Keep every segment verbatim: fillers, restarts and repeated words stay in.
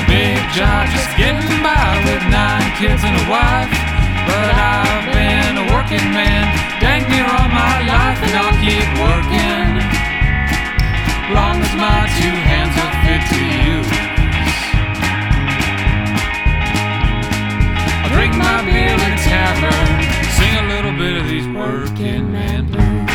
Big job, just getting by with nine kids and a wife. But I've been a working man dang near all my life, and I'll keep working long as my two hands are fit to use. I'll drink my beer in a tavern, sing a little bit of these working man blues.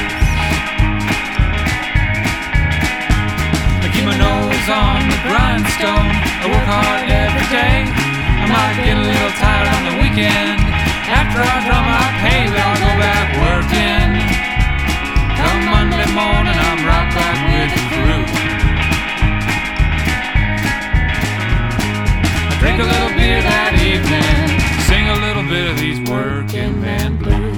I keep my nose on the grindstone, I work hard every day. I might get a little tired on the weekend. After I draw my pay, I'll go back working. Come Monday morning, I'm right back with the crew. I drink a little beer that evening, sing a little bit of these working man blues.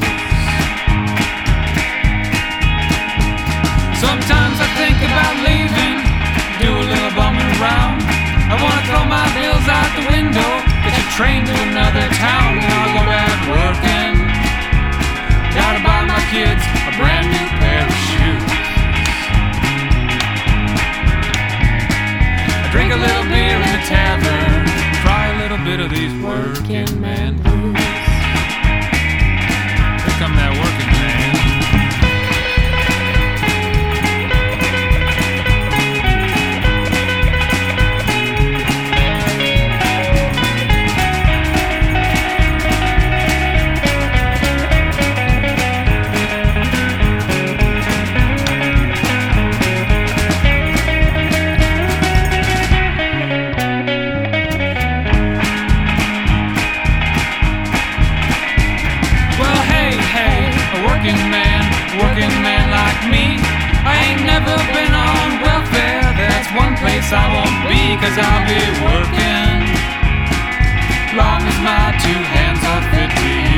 Sometimes I think about leaving, do a little bumming around. I wanna throw my bills out the window, get a train to another town, and I'll go back working. Gotta buy my kids a brand new pair of shoes. I drink a little beer in the tavern, try a little bit of these working man blues. Here come that working man. Working man, working man like me, I ain't never been on welfare. That's one place I won't be, cause I'll be working long as my two hands are fit to use.